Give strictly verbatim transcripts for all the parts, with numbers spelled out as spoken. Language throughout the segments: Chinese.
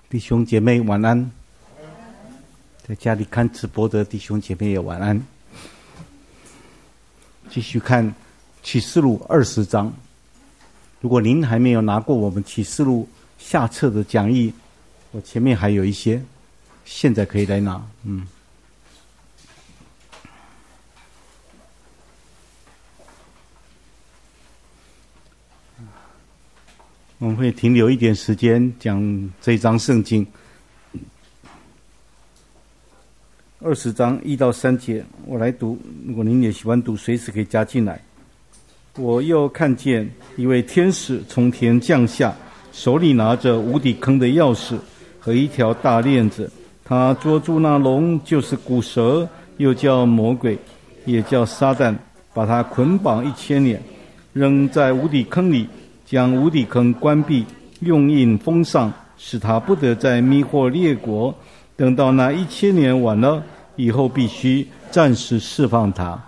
弟兄姐妹晚安，在家里看直播的弟兄姐妹也晚安。继续看启示录二十章。如果您还没有拿过我们启示录下册的讲义，我前面还有一些，现在可以来拿。嗯，我们会停留一点时间讲这一章圣经。二十章一到三节，我来读。如果您也喜欢读，随时可以加进来。我又看见一位天使从天降下，手里拿着无底坑的钥匙和一条大链子。他捉住那龙，就是古蛇，又叫魔鬼，也叫撒旦，把他捆绑一千年，扔在无底坑里，将无底坑关闭，用印封上，使他不得再迷惑列国。等到那一千年完了以后，必须暂时释放他。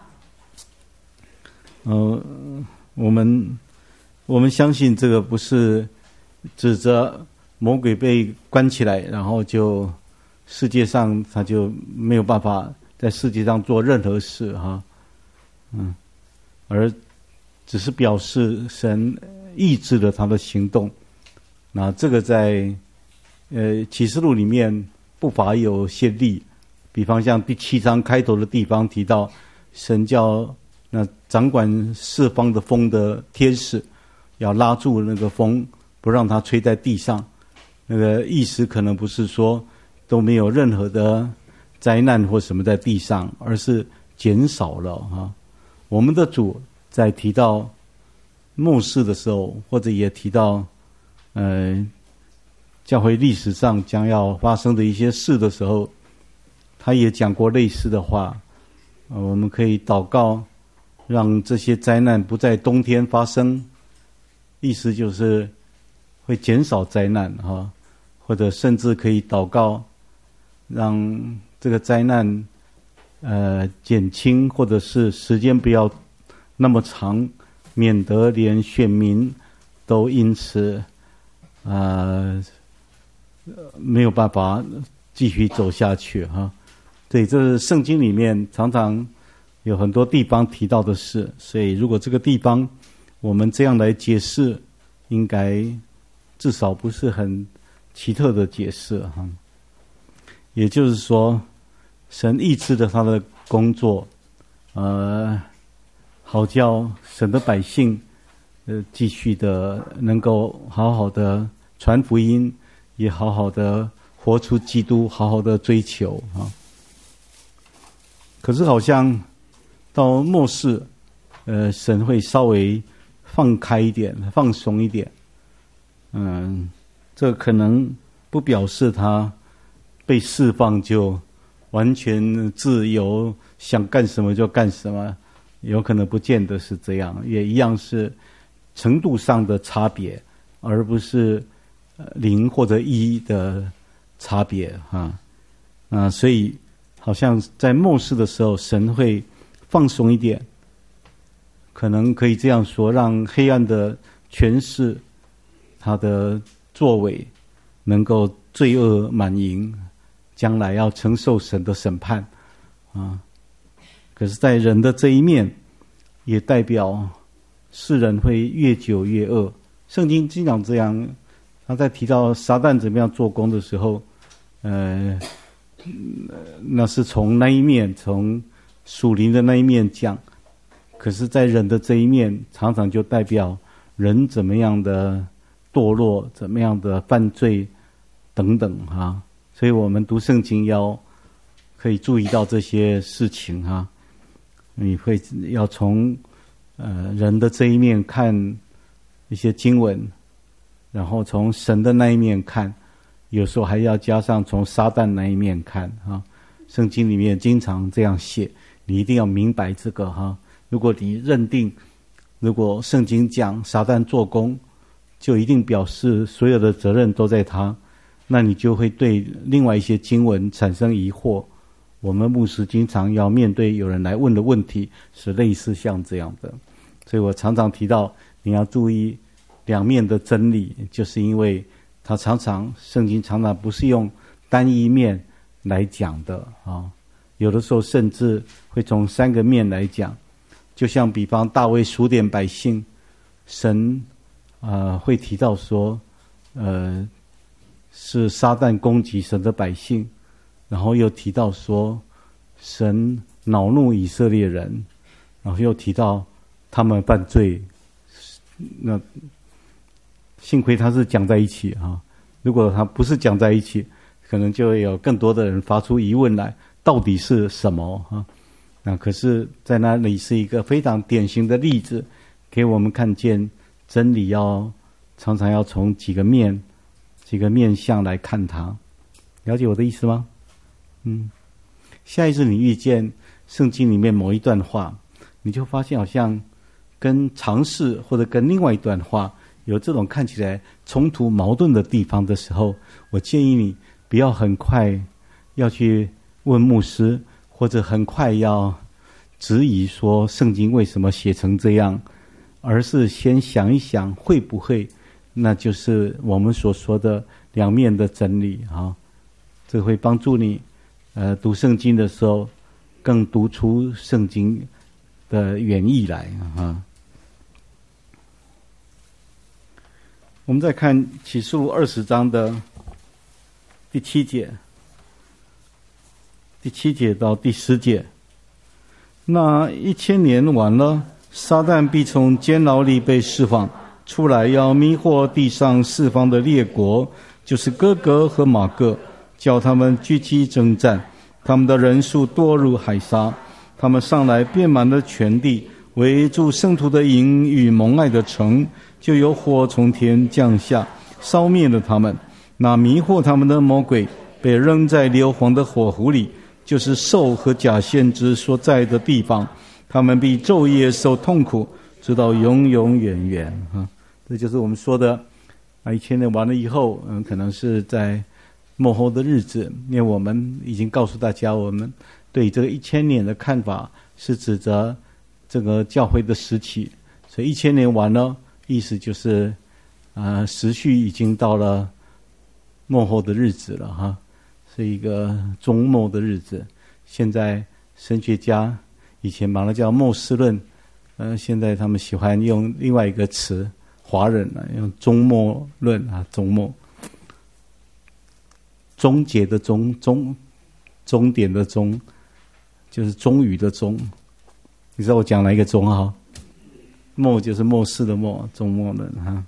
呃，我们我们相信这个不是指着魔鬼被关起来，然后就世界上他就没有办法在世界上做任何事哈，嗯，而只是表示神抑制了他的行动。那这个在呃启示录里面不乏有些例，比方像第七章开头的地方提到，神叫那掌管四方的风的天使要拉住那个风，不让它吹在地上。那个意思可能不是说都没有任何的灾难或什么在地上，而是减少了哈。我们的主在提到末世的时候，或者也提到呃教会历史上将要发生的一些事的时候，他也讲过类似的话。呃、我们可以祷告，让这些灾难不在冬天发生，意思就是会减少灾难哈，或者甚至可以祷告，让这个灾难呃减轻，或者是时间不要那么长，免得连选民都因此呃没有办法继续走下去哈。对，这是圣经里面常常有很多地方提到的事，所以如果这个地方我们这样来解释，应该至少不是很奇特的解释哈。也就是说，神抑制了他的工作，呃，好叫神的百姓呃继续的能够好好的传福音，也好好的活出基督，好好的追求啊。可是好像到末世，呃，神会稍微放开一点，放松一点。嗯，这可能不表示他被释放就完全自由，想干什么就干什么，有可能不见得是这样，也一样是程度上的差别，而不是零或者一的差别哈。啊，所以好像在末世的时候，神会放松一点，可能可以这样说，让黑暗的权势，他的作为能够罪恶满盈，将来要承受神的审判啊。可是在人的这一面，也代表世人会越久越恶。圣经经常这样，他在提到撒旦怎么样做工的时候，呃那是从那一面，从属灵的那一面讲，可是在人的这一面，常常就代表人怎么样的堕落，怎么样的犯罪等等哈。所以我们读圣经要可以注意到这些事情哈。你会要从呃人的这一面看一些经文，然后从神的那一面看，有时候还要加上从撒旦那一面看啊。圣经里面经常这样写，你一定要明白这个哈。如果你认定，如果圣经讲撒旦做工，就一定表示所有的责任都在他，那你就会对另外一些经文产生疑惑。我们牧师经常要面对有人来问的问题，是类似像这样的。所以我常常提到，你要注意两面的真理，就是因为他常常圣经常常不是用单一面来讲的啊，有的时候甚至会从三个面来讲。就像比方大卫数点百姓，神呃会提到说，呃是撒旦攻击神的百姓，然后又提到说神恼怒以色列人，然后又提到他们犯罪。那幸亏他是讲在一起啊，如果他不是讲在一起，可能就会有更多的人发出疑问来，到底是什么啊？那可是在那里是一个非常典型的例子，给我们看见真理要常常要从几个面几个面向来看它。了解我的意思吗？嗯，下一次你遇见圣经里面某一段话，你就发现好像跟常识或者跟另外一段话有这种看起来冲突矛盾的地方的时候，我建议你不要很快要去问牧师，或者很快要质疑说圣经为什么写成这样，而是先想一想会不会那就是我们所说的两面的真理啊。这会帮助你呃读圣经的时候更读出圣经的原意来啊。我们再看启示录二十章的第七节，第七节到第十节。那一千年完了，撒旦必从监牢里被释放出来，要迷惑地上四方的列国，就是哥哥和马各，叫他们聚集征战。他们的人数多如海沙，他们上来遍满了全地，围住圣徒的营与蒙爱的城，就有火从天降下，烧灭了他们。那迷惑他们的魔鬼被扔在硫磺的火湖里，就是兽和假先知所在的地方，他们必昼夜受痛苦，直到永永远远啊！这就是我们说的啊，一千年完了以后，嗯，可能是在末后的日子，因为我们已经告诉大家，我们对这个一千年的看法是指着这个教会的时期，所以一千年完了，意思就是啊，时序已经到了末后的日子了哈。是一个终末的日子。现在神学家以前把它叫末世论，呃，现在他们喜欢用另外一个词，华人啊用终末论啊，终末，终结的终，终终点的终，就是终于的终。你知道我讲哪一个终哈？末就是末世的末，终末论哈。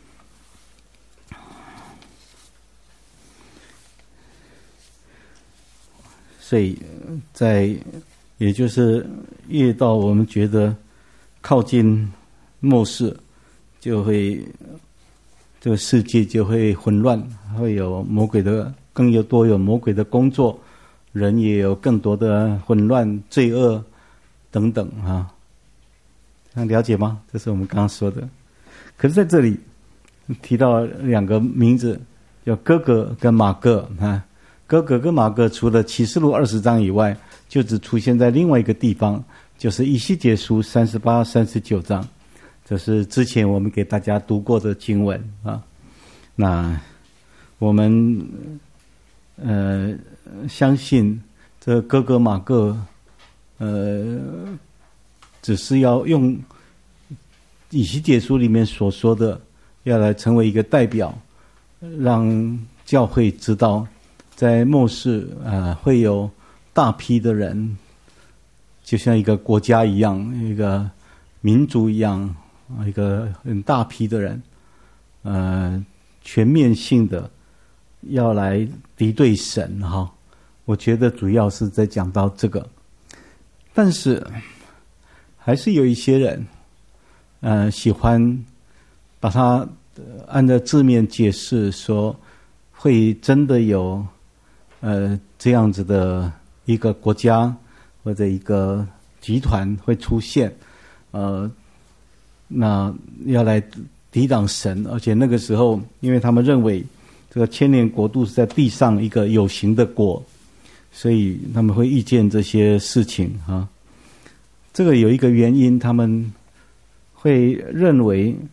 所以在也就是越到我们觉得靠近末世，就会这个世界就会混乱，会有魔鬼的更有多有魔鬼的工作，人也有更多的混乱罪恶等等啊。能了解吗？这是我们刚刚说的。可是在这里提到两个名字，叫哥哥跟马各啊。哥哥跟马各除了启示录二十章以外，就只出现在另外一个地方，就是以西结书三十八、三十九章。这是之前我们给大家读过的经文啊。那我们呃相信这哥哥马各呃只是要用以西结书里面所说的，要来成为一个代表，让教会知道在末世啊、呃，会有大批的人，就像一个国家一样，一个民族一样，一个很大批的人，呃，全面性的要来敌对神哈。我觉得主要是在讲到这个，但是还是有一些人，呃，喜欢把它按照字面解释，说会真的有。呃，这样子的一个国家或者一个集团会出现，呃，那要来抵挡神，而且那个时候，因为他们认为这个千年国度是在地上一个有形的国，所以他们会预见这些事情啊。这个有一个原因，他们会认为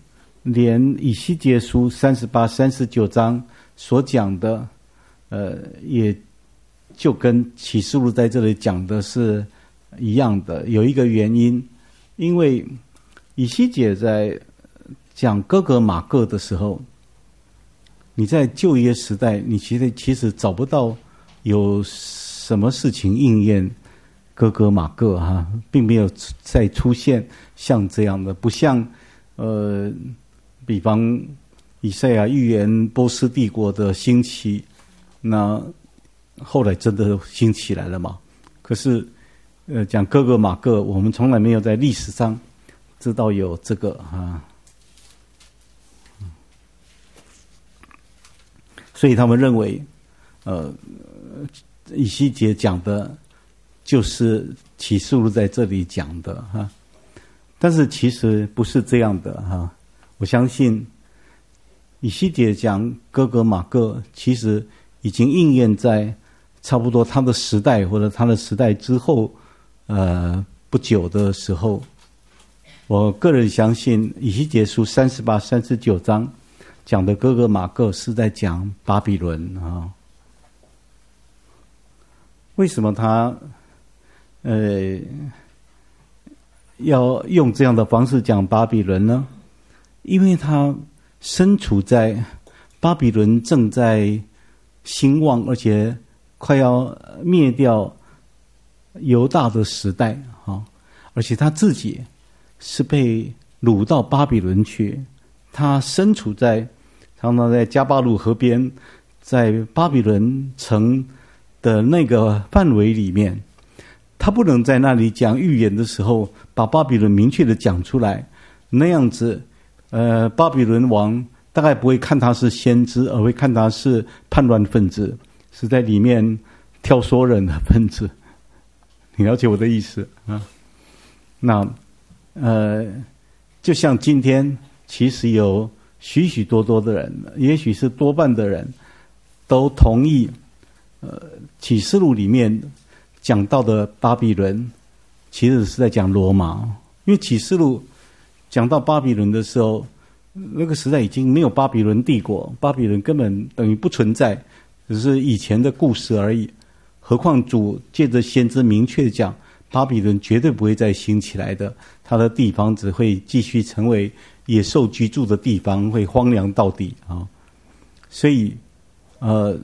连以西结书三十八、三十九章所讲的，呃，也就跟启示录在这里讲的是一样的。有一个原因，因为以西结在讲哥格玛各的时候，你在旧约时代，你其实其实找不到有什么事情应验哥格玛各哈、啊，并没有再出现像这样的，不像呃，比方以赛亚预言波斯帝国的兴起，那后来真的兴起来了嘛？可是呃，讲哥格玛各，我们从来没有在历史上知道有这个啊。所以他们认为，呃，以西结讲的，就是启示录在这里讲的哈。但是其实不是这样的哈。我相信，以西结讲哥格玛各，其实已经应验在差不多他的时代或者他的时代之后，呃，不久的时候。我个人相信，以西结书三十八、三十九章。讲的哥格玛各是在讲巴比伦啊？为什么他呃要用这样的方式讲巴比伦呢？因为他身处在巴比伦正在兴旺，而且快要灭掉犹大的时代啊，而且他自己是被掳到巴比伦去，他身处在。常常在加巴鲁河边，在巴比伦城的那个范围里面，他不能在那里讲预言的时候，把巴比伦明确的讲出来，那样子，呃，巴比伦王大概不会看他是先知，而会看他是叛乱分子，是在里面挑唆人的分子。你了解我的意思啊？那，呃，就像今天，其实有。许许多多的人，也许是多半的人，都同意，呃，启示录里面讲到的巴比伦，其实是在讲罗马。因为启示录讲到巴比伦的时候，那个时代已经没有巴比伦帝国，巴比伦根本等于不存在，只是以前的故事而已。何况主借着先知明确讲，巴比伦绝对不会再兴起来的，它的地方只会继续成为野兽居住的地方，会荒凉到底啊！所以，呃，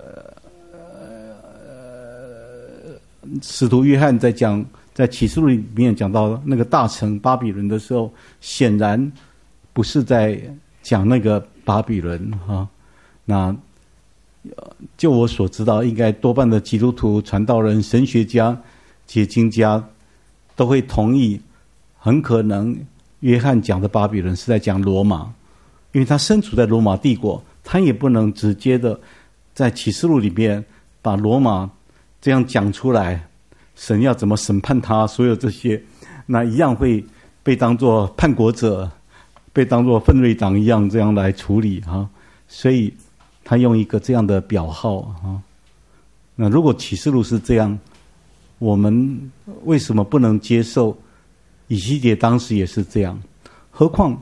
使徒约翰在讲在启示录里面讲到那个大城巴比伦的时候，显然不是在讲那个巴比伦啊。那就我所知道，应该多半的基督徒、传道人、神学家、解经家都会同意，很可能。约翰讲的巴比伦是在讲罗马，因为他身处在罗马帝国，他也不能直接的在启示录里面把罗马这样讲出来，神要怎么审判他，所有这些，那一样会被当作叛国者，被当作奋锐党一样这样来处理啊。所以他用一个这样的表号啊。那如果启示录是这样，我们为什么不能接受？以西结当时也是这样，何况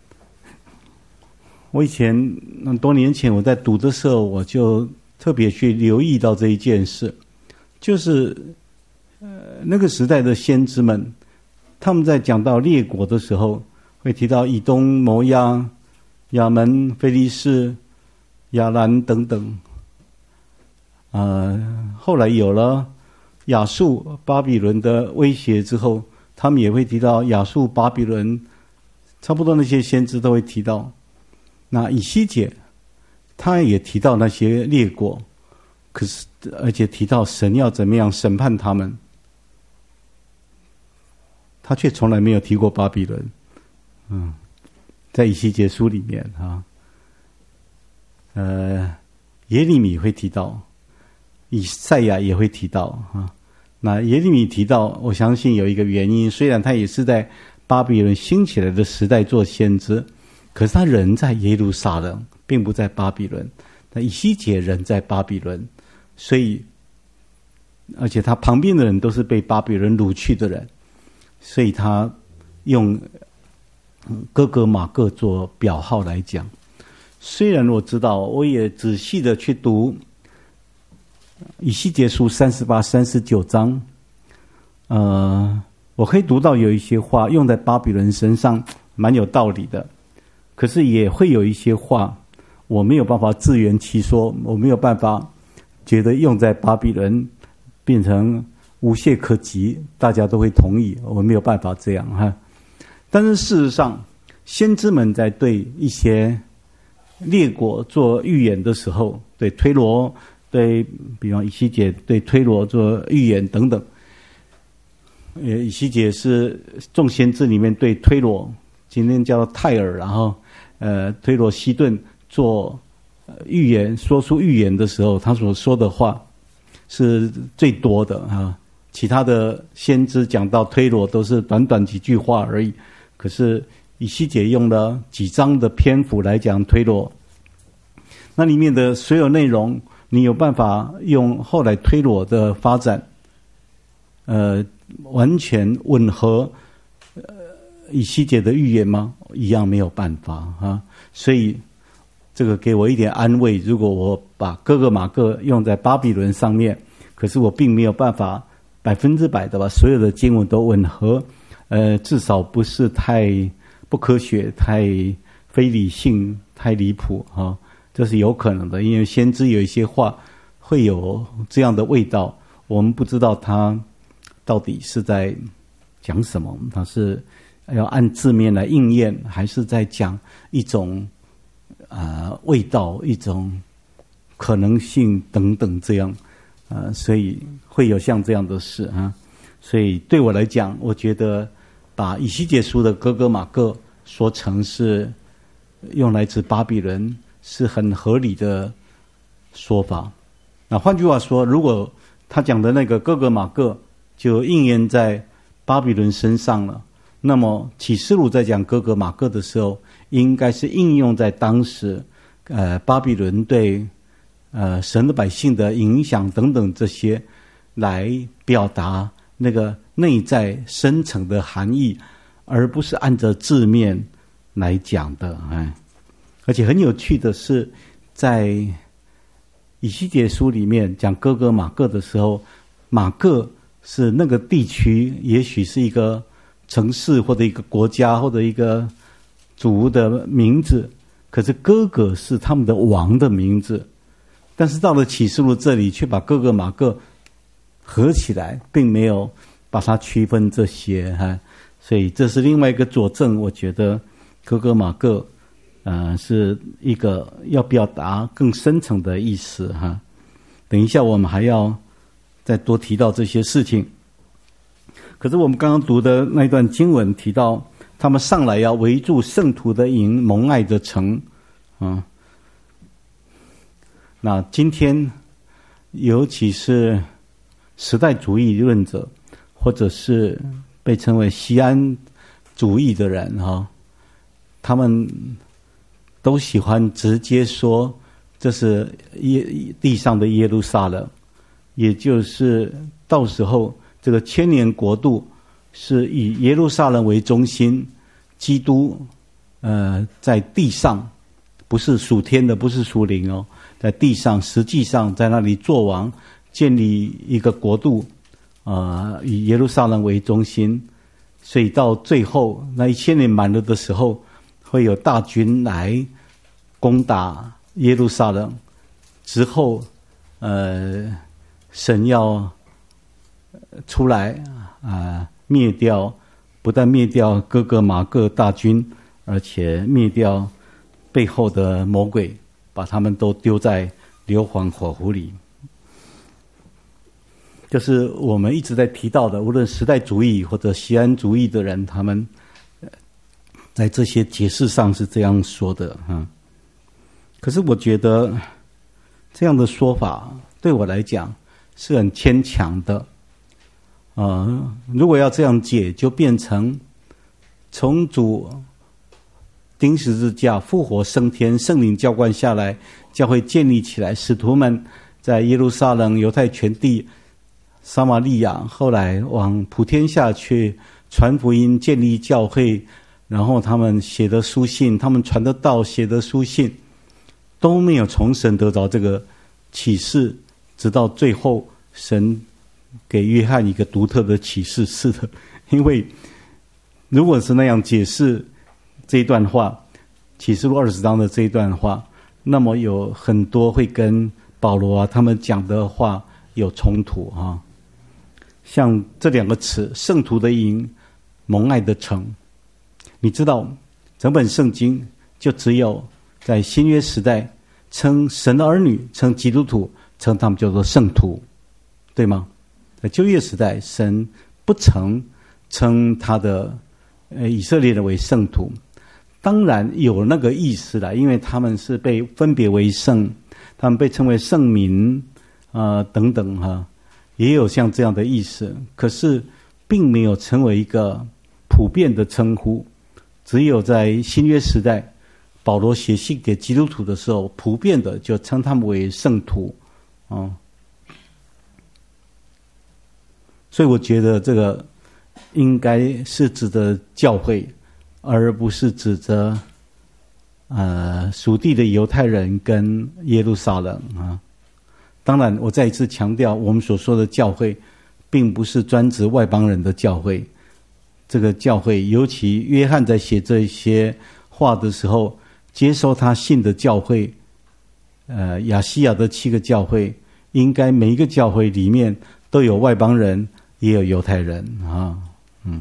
我以前那多年前我在读的时候，我就特别去留意到这一件事，就是呃那个时代的先知们，他们在讲到列国的时候，会提到以东、摩押、亚门、非利士、亚兰等等，呃，后来有了亚述、巴比伦的威胁之后。他们也会提到亚述、巴比伦，差不多那些先知都会提到。那以西结，他也提到那些列国，可是而且提到神要怎么样审判他们，他却从来没有提过巴比伦。嗯，在以西结书里面啊，呃，耶利米会提到，以赛亚也会提到啊。那耶利米提到，我相信有一个原因，虽然他也是在巴比伦兴起来的时代做先知，可是他人在耶路撒冷，并不在巴比伦。那以西结人在巴比伦，所以而且他旁边的人都是被巴比伦掳去的人，所以他用哥哥玛各做表号来讲，虽然我知道，我也仔细的去读以西结书三十八、三十九章，呃，我可以读到有一些话用在巴比伦身上蛮有道理的，可是也会有一些话我没有办法自圆其说，我没有办法觉得用在巴比伦变成无懈可击，大家都会同意，我没有办法这样哈。但是事实上，先知们在对一些列国做预言的时候，对推罗，对比方以西结对推罗做预言等等，呃，以西结是众先知里面对推罗，今天叫泰尔，然后呃推罗西顿做预言，说出预言的时候，他所说的话是最多的啊。其他的先知讲到推罗都是短短几句话而已，可是以西结用了几章的篇幅来讲推罗，那里面的所有内容，你有办法用后来推罗的发展，呃，完全吻合呃以西结的预言吗？一样没有办法啊。所以这个给我一点安慰，如果我把哥哥玛各用在巴比伦上面，可是我并没有办法百分之百的把所有的经文都吻合，呃，至少不是太不科学、太非理性、太离谱啊，这是有可能的。因为先知有一些话会有这样的味道，我们不知道他到底是在讲什么，他是要按字面来应验，还是在讲一种啊、呃、味道、一种可能性等等这样。呃，所以会有像这样的事啊，所以对我来讲，我觉得把以西结书的哥哥玛各说成是用来指巴比伦是很合理的说法。那换句话说，如果他讲的那个哥哥玛各就应验在巴比伦身上了，那么启示录在讲哥哥玛各的时候，应该是应用在当时呃巴比伦对呃，神的百姓的影响等等这些，来表达那个内在深层的含义，而不是按照字面来讲的。哎，而且很有趣的是，在以西结书里面讲哥哥玛各的时候，玛各是那个地区，也许是一个城市或者一个国家或者一个族的名字，可是哥哥是他们的王的名字。但是到了启示录这里，却把哥哥玛各合起来，并没有把它区分这些哈，所以这是另外一个佐证。我觉得哥哥玛各，呃，是一个要表达更深层的意思哈。等一下我们还要再多提到这些事情。可是我们刚刚读的那段经文提到，他们上来要围住圣徒的营，蒙爱的城，啊。那今天，尤其是时代主义论者，或者是被称为锡安主义的人哈，他们都喜欢直接说这是耶地上的耶路撒冷，也就是到时候这个千年国度是以耶路撒冷为中心，基督呃在地上，不是属天的，不是属灵哦。在地上，实际上在那里作王，建立一个国度，呃，以耶路撒冷为中心。所以到最后那一千年满了的时候，会有大军来攻打耶路撒冷。之后，呃，神要出来啊、呃，灭掉，不但灭掉哥哥玛各大军，而且灭掉背后的魔鬼。把他们都丢在硫磺火湖里，就是我们一直在提到的，无论时代主义或者锡安主义的人，他们在这些解释上是这样说的哈。可是我觉得这样的说法对我来讲是很牵强的。呃，如果要这样解，就变成从主钉十字架复活升天，圣灵浇灌下来，教会建立起来，使徒们在耶路撒冷、犹太全地、撒玛利亚，后来往普天下去传福音，建立教会， 然后他们写的书信，他们传的道写的书信，都没有从神得着这个启示，直到最后神给约翰一个独特的启示。是的，因为如果是那样解释这一段话，启示录二十章的这一段话，那么有很多会跟保罗啊他们讲的话有冲突啊。像这两个词，圣徒的营，蒙爱的城，你知道整本圣经就只有在新约时代称神的儿女，称基督徒，称他们叫做圣徒，对吗？在旧约时代神不曾称他的呃以色列人为圣徒，当然有那个意思啦，因为他们是被分别为圣，他们被称为圣民啊、呃、等等哈、啊，也有像这样的意思，可是并没有成为一个普遍的称呼。只有在新约时代保罗写信给基督徒的时候，普遍的就称他们为圣徒啊。所以我觉得这个应该是指的教会，而不是指着呃属地的犹太人跟耶路撒冷啊。当然我再一次强调，我们所说的教会并不是专指外邦人的教会，这个教会尤其约翰在写这些话的时候，接受他信的教会呃亚细亚的七个教会，应该每一个教会里面都有外邦人也有犹太人啊。嗯，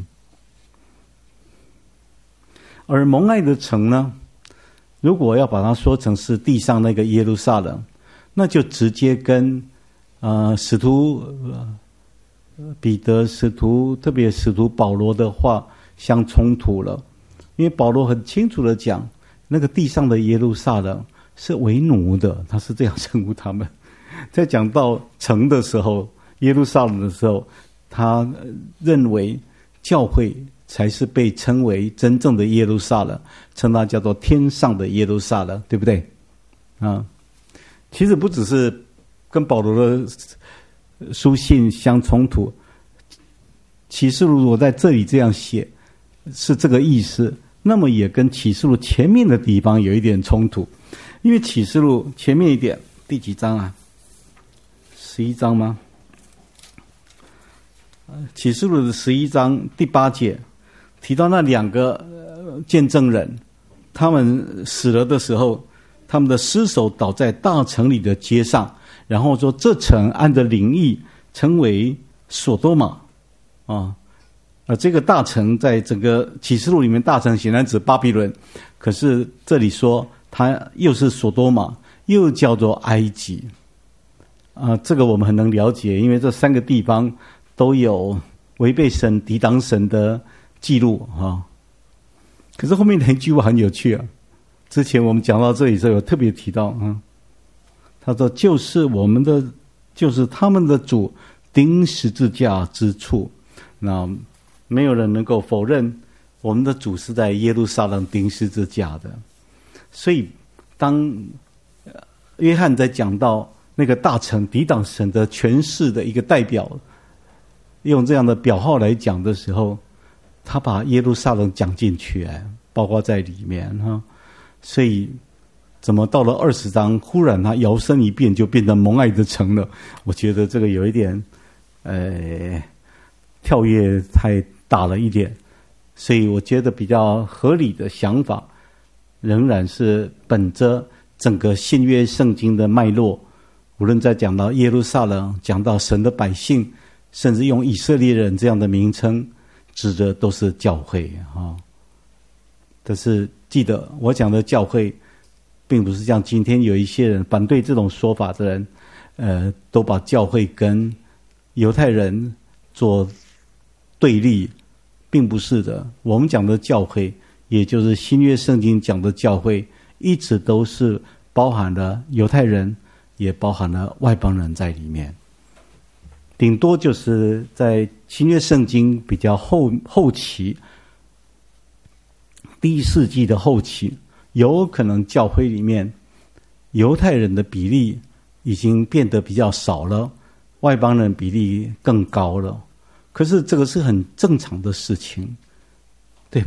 而蒙爱的城呢，如果要把它说成是地上那个耶路撒冷，那就直接跟呃使徒呃彼得、使徒特别使徒保罗的话相冲突了。因为保罗很清楚的讲，那个地上的耶路撒冷是为奴的，他是这样称呼他们。在讲到城的时候，耶路撒冷的时候，他认为教会才是被称为真正的耶路撒冷，称它叫做天上的耶路撒冷，对不对啊？其实不只是跟保罗的书信相冲突，启示录如果在这里这样写是这个意思，那么也跟启示录前面的地方有一点冲突。因为启示录前面一点第几章啊？十一章吗？启示录的十一章第八节提到那两个见证人，他们死了的时候，他们的尸首倒在大城里的街上，然后说这城按着灵意称为所多玛啊。而这个大城在整个启示录里面，大城显然指巴比伦，可是这里说它又是所多玛，又叫做埃及啊。这个我们很能了解，因为这三个地方都有违背神、抵挡神的记录啊。可是后面的一句话很有趣啊，之前我们讲到这里的时候有特别提到啊，他说就是我们的，就是他们的主钉十字架之处。那没有人能够否认我们的主是在耶路撒冷钉十字架的。所以当约翰在讲到那个大城抵挡神的权势的一个代表，用这样的表号来讲的时候，他把耶路撒冷讲进去，包括在里面哈。所以怎么到了二十章忽然他摇身一变就变成蒙爱的城了？我觉得这个有一点呃跳跃太大了一点。所以我觉得比较合理的想法仍然是本着整个新约圣经的脉络，无论在讲到耶路撒冷，讲到神的百姓，甚至用以色列人这样的名称，指的都是教会啊。但是记得我讲的教会并不是像今天有一些人反对这种说法的人呃，都把教会跟犹太人做对立，并不是的。我们讲的教会，也就是新约圣经讲的教会，一直都是包含了犹太人，也包含了外邦人在里面。顶多就是在新约圣经比较后后期，第一世纪的后期，有可能教会里面犹太人的比例已经变得比较少了，外邦人比例更高了。可是这个是很正常的事情，对吧？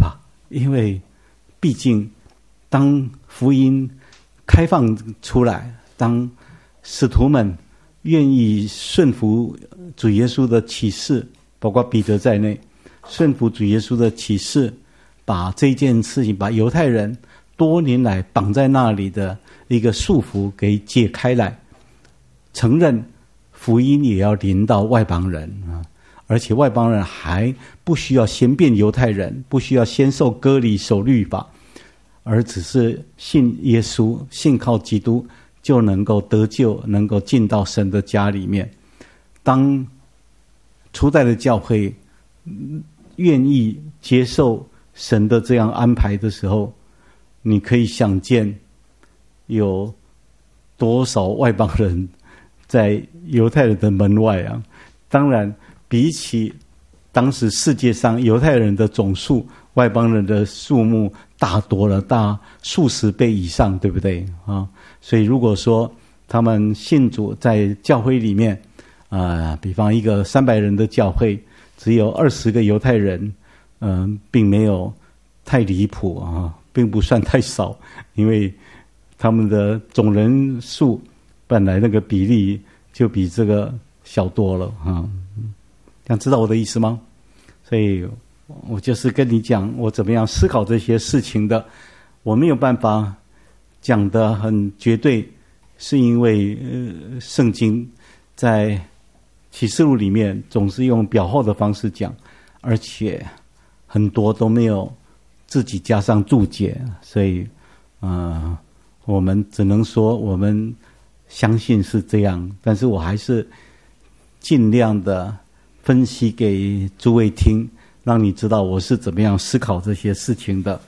因为毕竟当福音开放出来，当使徒们愿意顺服主耶稣的启示，包括彼得在内，顺服主耶稣的启示，把这件事情，把犹太人多年来绑在那里的一个束缚给解开来，承认福音也要临到外邦人啊，而且外邦人还不需要先变犹太人，不需要先受割礼守律法，而只是信耶稣，信靠基督就能够得救，能够进到神的家里面。当初代的教会愿意接受神的这样安排的时候，你可以想见有多少外邦人在犹太人的门外啊！当然，比起当时世界上犹太人的总数，外邦人的数目大多了，大数十倍以上，对不对啊？所以如果说他们信主在教会里面啊、呃，比方一个三百人的教会，只有二十个犹太人，嗯、呃，并没有太离谱啊，并不算太少，因为他们的总人数本来那个比例就比这个小多了啊。想知道我的意思吗？所以我就是跟你讲我怎么样思考这些事情的。我没有办法讲得很绝对，是因为呃，圣经在启示录里面总是用表号的方式讲，而且很多都没有自己加上注解，所以呃，我们只能说我们相信是这样，但是我还是尽量的分析给诸位听，让你知道我是怎么样思考这些事情的。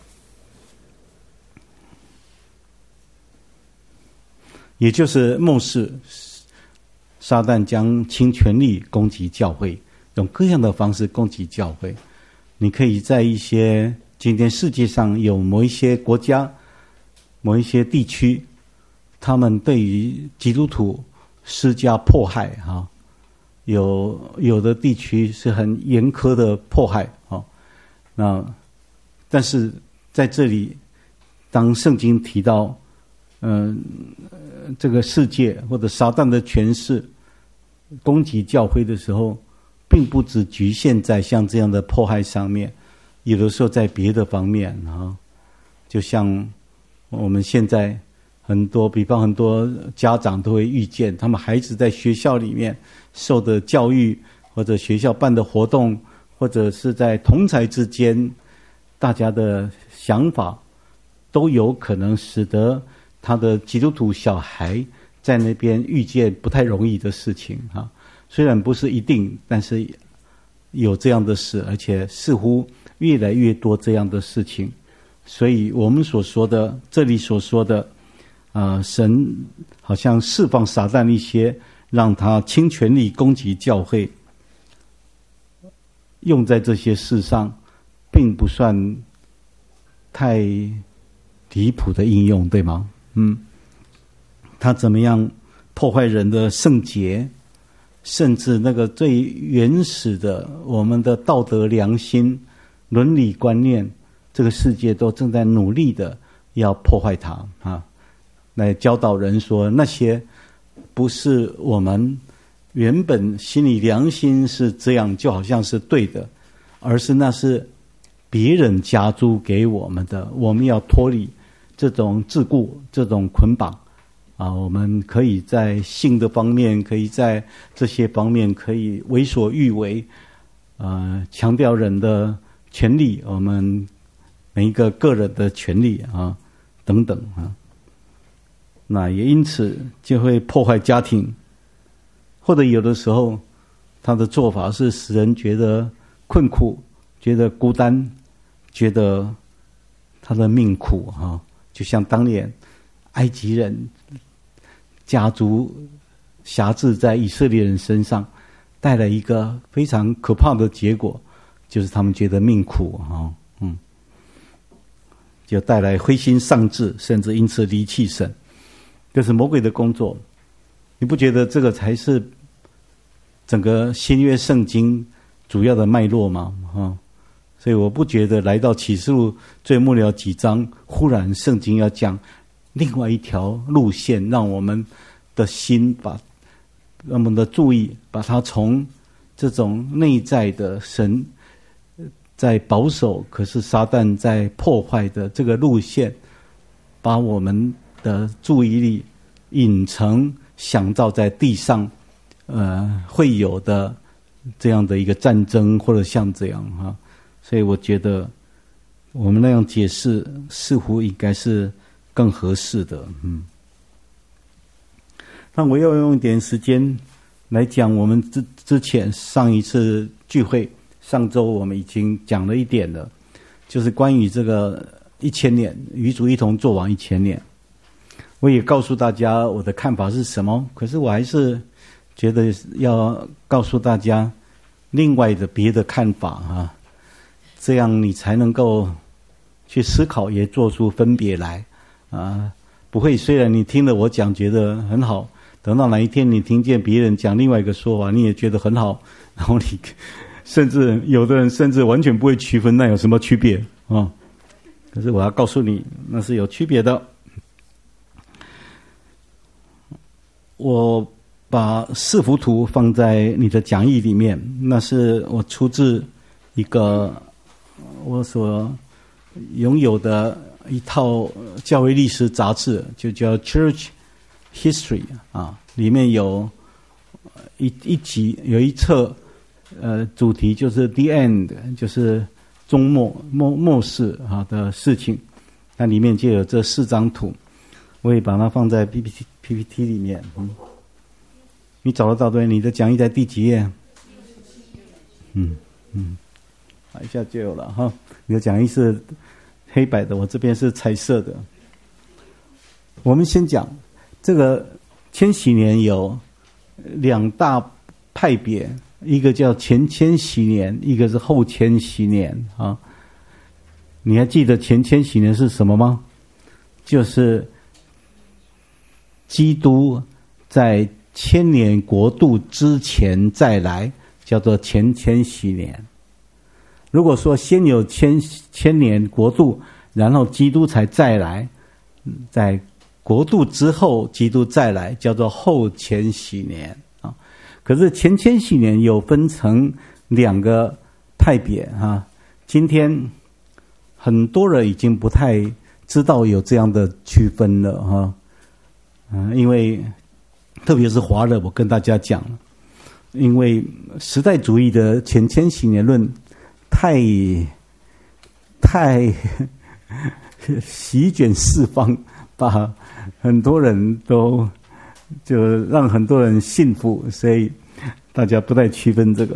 也就是末世，撒旦将倾全力攻击教会，用各样的方式攻击教会。你可以在一些今天世界上有某一些国家、某一些地区，他们对于基督徒施加迫害哈，有有的地区是很严苛的迫害啊。那但是在这里，当圣经提到，嗯、呃，这个世界或者撒旦的权势攻击教会的时候，并不只局限在像这样的迫害上面，有的时候在别的方面啊，就像我们现在很多，比方很多家长都会遇见，他们孩子在学校里面受的教育，或者学校办的活动，或者是在同侪之间，大家的想法都有可能使得他的基督徒小孩在那边遇见不太容易的事情啊。虽然不是一定，但是有这样的事，而且似乎越来越多这样的事情。所以我们所说的，这里所说的啊、呃，神好像释放撒旦一些，让他倾全力攻击教会，用在这些事上，并不算太离谱的应用，对吗？嗯，他怎么样破坏人的圣洁，甚至那个最原始的我们的道德良心、伦理观念，这个世界都正在努力的要破坏它啊，来教导人说那些不是我们原本心里良心是这样，就好像是对的，而是那是别人加诸给我们的，我们要脱离这种桎梏、这种捆绑啊！我们可以在性的方面，可以在这些方面可以为所欲为，呃，强调人的权利，我们每一个个人的权利啊，等等啊。那也因此就会破坏家庭，或者有的时候他的做法是使人觉得困苦，觉得孤单，觉得他的命苦啊。就像当年埃及人家族辖制在以色列人身上，带来一个非常可怕的结果，就是他们觉得命苦啊，嗯，就带来灰心丧志，甚至因此离弃神。这是魔鬼的工作，你不觉得这个才是整个新约圣经主要的脉络吗？啊， 所以我不觉得来到启示录最末了几章，忽然圣经要讲另外一条路线，让我们的心把我们的注意把它从这种内在的神在保守，可是撒旦在破坏的这个路线，把我们的注意力引成想到在地上呃会有的这样的一个战争，或者像这样哈。所以我觉得我们那样解释似乎应该是更合适的。嗯，那我要用一点时间来讲我们之之前上一次聚会，上周我们已经讲了一点了，就是关于这个一千年与主一同作王一千年。我也告诉大家我的看法是什么，可是我还是觉得要告诉大家另外的别的看法啊，这样你才能够去思考，也做出分别来啊。不会，虽然你听了我讲觉得很好，等到哪一天你听见别人讲另外一个说法，你也觉得很好，然后你甚至有的人甚至完全不会区分那有什么区别啊。可是我要告诉你，那是有区别的。我把四幅图放在你的讲义里面，那是我出自一个我所拥有的一套教会历史杂志，就叫 Church History 啊，里面有一一集有一册，呃，主题就是 The End， 就是终末末末世啊的事情，那里面就有这四张图，我也把它放在 P P T P P T 里面。嗯，你找得到对？你的讲义在第几页？嗯嗯，一下就有了哈。你的讲义是黑白的，我这边是彩色的。我们先讲这个千禧年有两大派别，一个叫前千禧年，一个是后千禧年啊。你还记得前千禧年是什么吗？就是基督在千年国度之前再来，叫做前千禧年。如果说先有千千年国度，然后基督才再来，在国度之后基督再来，叫做后千禧年啊。可是前千禧年有分成两个派别啊。今天很多人已经不太知道有这样的区分了哈。嗯，因为特别是华人，我跟大家讲，因为时代主义的前千禧年论太太席卷四方，把很多人都就让很多人信服，所以大家不太区分这个。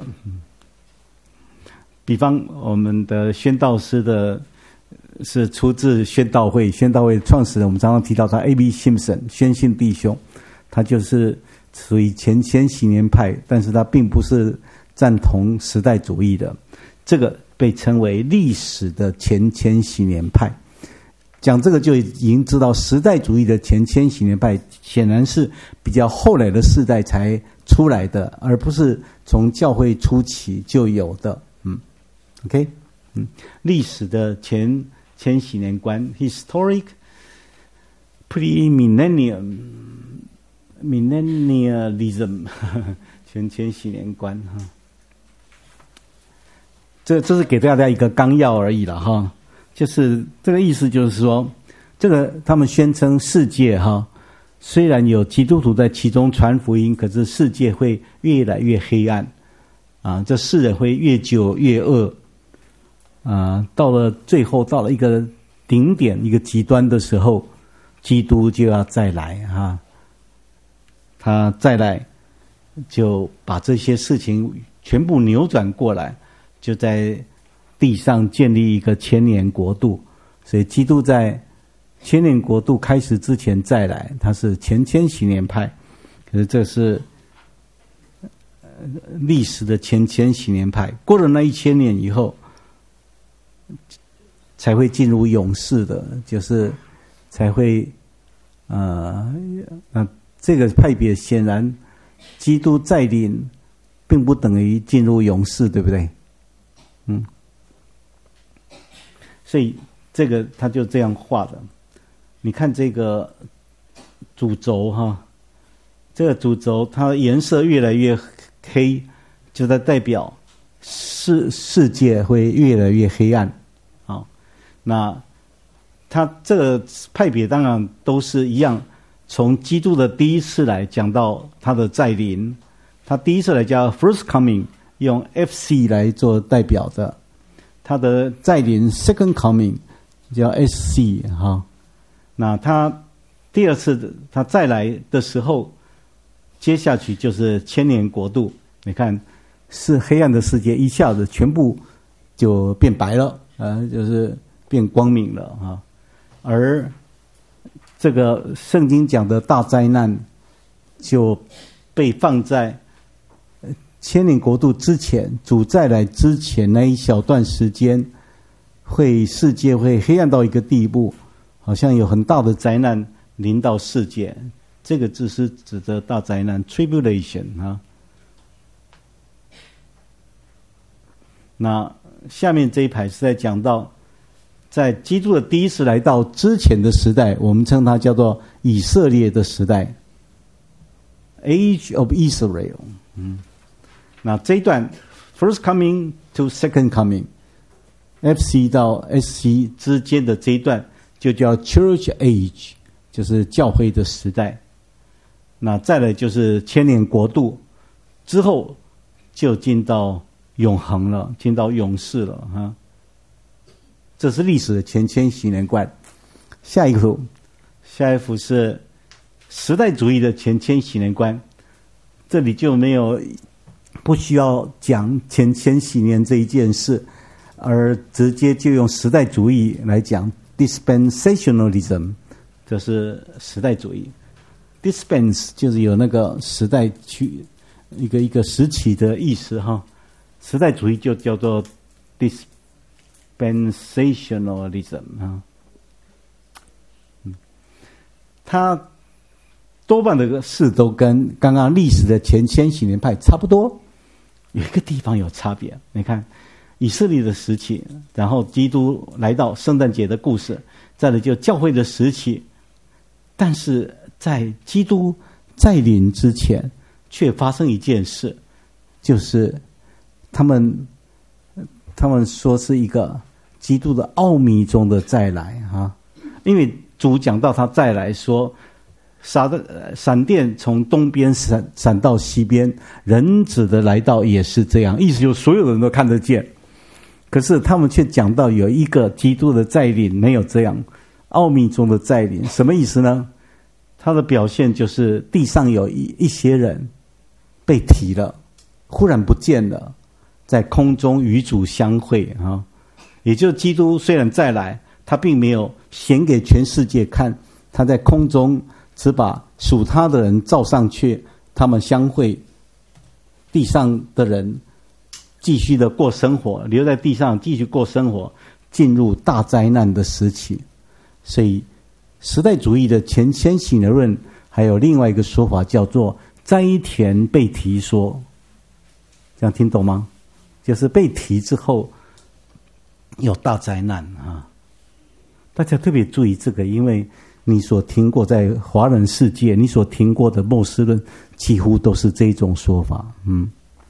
比方我们的宣道师的是出自宣道会，宣道会创始人我们常常提到他 A B Simpson 宣信弟兄，他就是属于前千禧年派，但是他并不是赞同时代主义的，这个被称为历史的前千禧年派。讲这个就已经知道时代主义的前千禧年派显然是比较后来的世代才出来的，而不是从教会初期就有的。嗯 OK 嗯，历史的前千禧年观 historic pre-millennium millennialism 前千禧年观哈。这这是给大家一个纲要而已了哈，就是这个意思，就是说，这个他们宣称世界哈，虽然有基督徒在其中传福音，可是世界会越来越黑暗啊，这世人会越久越恶啊，到了最后到了一个顶点一个极端的时候，基督就要再来哈，他再来就把这些事情全部扭转过来。就在地上建立一个千年国度，所以基督在千年国度开始之前再来，他是前千禧年派。可是这是历史的前千禧年派，过了那一千年以后，才会进入永世的，就是才会呃，那这个派别显然，基督再临，并不等于进入永世，对不对？嗯， 所以这个他就这样画的。你看这个主轴哈，这个主轴它颜色越来越黑，就在代表世世界会越来越黑暗。好，那他这个派别当然都是一样，从基督的第一次来讲到他的再临。他第一次来叫 first coming， 用 F C 来做代表的。他的再临 second coming 叫 S C 哈。那他第二次他再来的时候，接下去就是千年国度。你看，是黑暗的世界一下子全部就变白了，呃，就是变光明了啊。而这个圣经讲的大灾难，就被放在千年国度之前，主再来之前那一小段时间，会世界会黑暗到一个地步，好像有很大的灾难临到世界。这个字是指的大灾难 tribulation 啊。那下面这一排是在讲到，在基督的第一次来到之前的时代，我们称它叫做以色列的时代 ，Age of Israel。嗯，那这一段 First Coming to Second Coming，F C 到 S C 之间的这一段就叫 Church Age， 就是教会的时代。那再来就是千年国度，之后就进到永恒了，进到永世了哈。这是历史的前千禧年观。下一幅，下一幅是时代主义的前千禧年观。这里就没有不需要讲前千禧年这一件事，而直接就用时代主义来讲 dispensationalism， 这是时代主义。dispense 就是有那个时代去一个一个时期的意思哈。时代主义就叫做 dispensationalism 啊，嗯，它多半的事都跟刚刚历史的前千禧年派差不多，有一个地方有差别。你看以色列的时期，然后基督来到圣诞节的故事，再来就教会的时期，但是在基督再临之前，却发生一件事，就是他们他们说是一个基督的奥秘中的再来啊，因为主讲到他再来说，闪的闪电从东边闪闪到西边，人子的来到也是这样，意思就是所有人都看得见。可是他们却讲到有一个基督的再临没有这样，奥秘中的再临什么意思呢？他的表现就是地上有一一些人被提了，忽然不见了，在空中与主相会啊。也就是基督虽然再来，他并没有显给全世界看，他在空中只把属他的人召上去，他们相会，地上的人继续的过生活，留在地上继续过生活，进入大灾难的时期。所以时代主义的前千禧年论还有另外一个说法叫做灾田被提说，这样听懂吗？就是被提之后有大灾难啊！大家特别注意这个，因为你所听过在华人世界，你所听过的末世论几乎都是这种说法。嗯，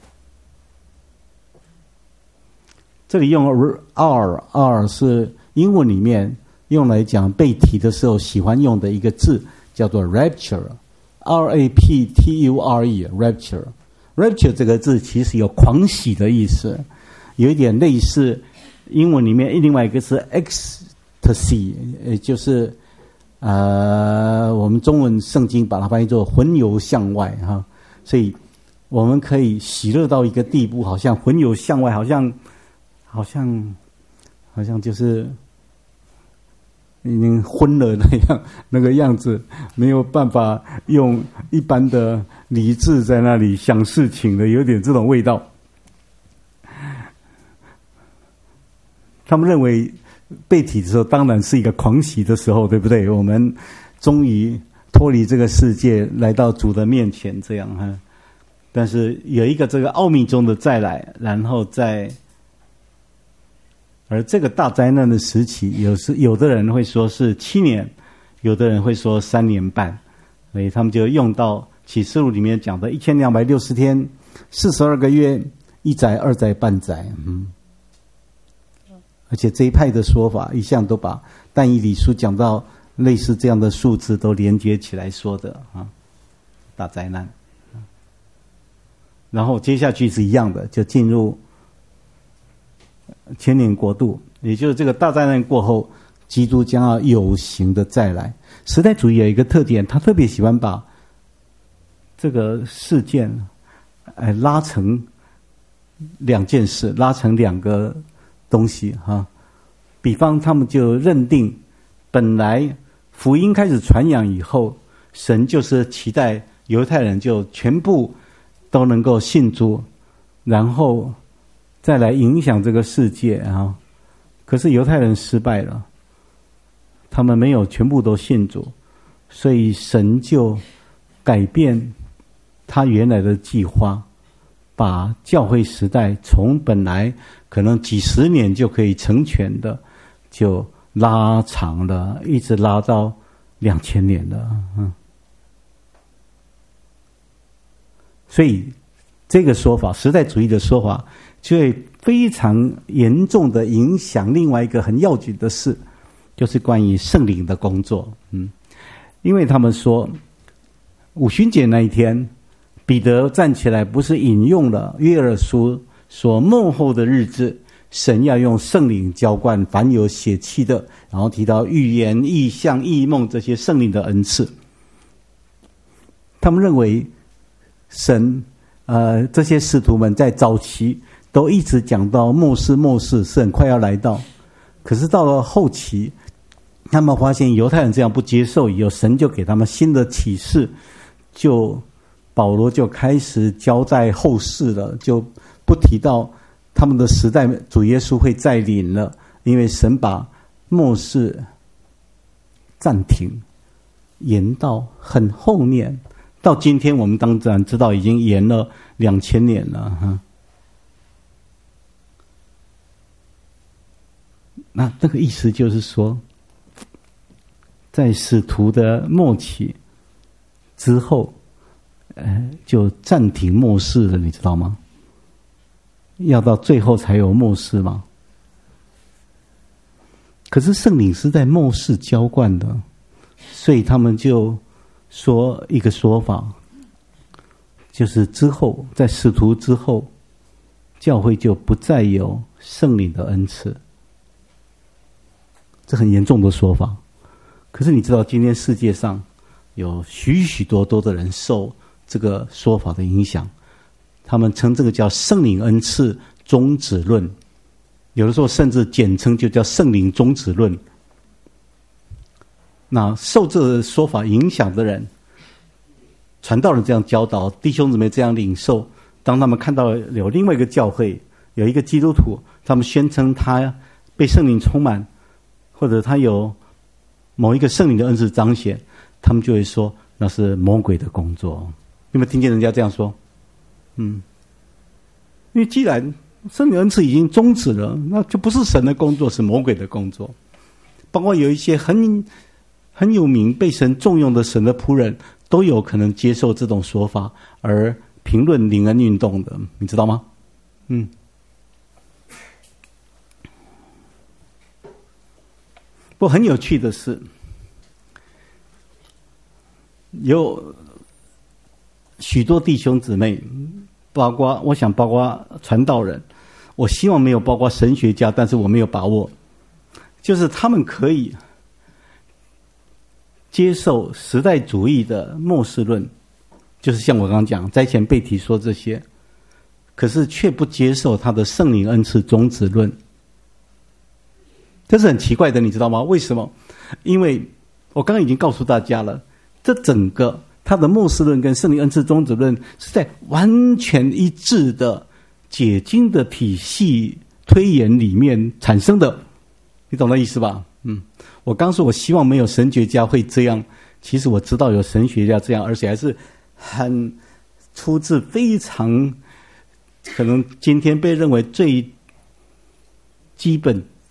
这里用 R R 是英文里面用来讲被提的时候喜欢用的一个字，叫做 rapture，R A P T U R E，rapture。rapture 这个字其实有狂喜的意思，有一点类似英文里面另外一个是 ecstasy， 也就是呃，我们中文圣经把它翻译作魂游向外哈，所以我们可以喜乐到一个地步，好像魂游向外，好像好像好像就是已经昏了那样那个样子，没有办法用一般的理智在那里想事情的，有点这种味道。他们认为被提的时候当然是一个狂喜的时候，对不对？我们终于脱离这个世界来到主的面前这样哈。但是有一个这个奥秘中的再来，然后在而这个大灾难的时期，有时有的人会说是七年，有的人会说三年半，所以他们就用到启示录里面讲的一千两百六十天，四十二个月，一载、二载、半载。嗯，而且这一派的说法，一向都把但以理书讲到类似这样的数字都连接起来说的啊，大灾难。然后接下去是一样的，就进入千年国度，也就是这个大灾难过后，基督将要有形的再来。时代主义有一个特点，他特别喜欢把这个事件哎拉成两件事，拉成两个东西哈。比方他们就认定，本来福音开始传扬以后，神就是期待犹太人就全部都能够信主，然后再来影响这个世界啊。可是犹太人失败了，他们没有全部都信主，所以神就改变他原来的计划，把教会时代从本来可能几十年就可以成全的，就拉长了，一直拉到两千年了。嗯，所以这个说法，时代主义的说法，就会非常严重的影响另外一个很要紧的事，就是关于圣灵的工作。嗯，因为他们说五旬节那一天，彼得站起来不是引用了约珥书说末后的日子神要用圣灵浇灌凡有血气的，然后提到预言、异象、异梦这些圣灵的恩赐。他们认为神呃这些使徒们在早期都一直讲到末世末世是很快要来到，可是到了后期，他们发现犹太人这样不接受以后，神就给他们新的启示，就保罗就开始交代后世了，就不提到他们的时代主耶稣会再临了，因为神把末世暂停延到很后面，到今天我们当然知道已经延了两千年了哈。那这个意思就是说，在使徒的末期之后，呃，就暂停末世了，你知道吗？要到最后才有末世吗？可是圣灵是在末世浇灌的，所以他们就说一个说法，就是之后在使徒之后，教会就不再有圣灵的恩赐。这很严重的说法。可是你知道今天世界上有许许多多的人受这个说法的影响，他们称这个叫圣灵恩赐终止论，有的时候甚至简称就叫圣灵终止论。那受这个说法影响的人，传道人这样教导，弟兄姊妹这样领受，当他们看到有另外一个教会有一个基督徒，他们宣称他被圣灵充满，或者他有某一个圣灵的恩赐彰显，他们就会说那是魔鬼的工作。有没有听见人家这样说？嗯，因为既然圣灵恩赐已经终止了，那就不是神的工作，是魔鬼的工作。包括有一些很很有名、被神重用的神的仆人，都有可能接受这种说法而评论灵恩运动的，你知道吗？嗯。不过很有趣的是，有许多弟兄姊妹，包括我想包括传道人，我希望没有包括神学家，但是我没有把握，就是他们可以接受时代主义的末世论，就是像我刚刚讲灾前被提说这些，可是却不接受他的圣灵恩赐终止论。这是很奇怪的，你知道吗？为什么？因为我刚刚已经告诉大家了，这整个他的末世论跟圣灵恩赐终止论是在完全一致的解经的体系推演里面产生的，你懂那意思吧？嗯，我刚说我希望没有神学家会这样，其实我知道有神学家这样，而且还是很出自非常可能今天被认为最基本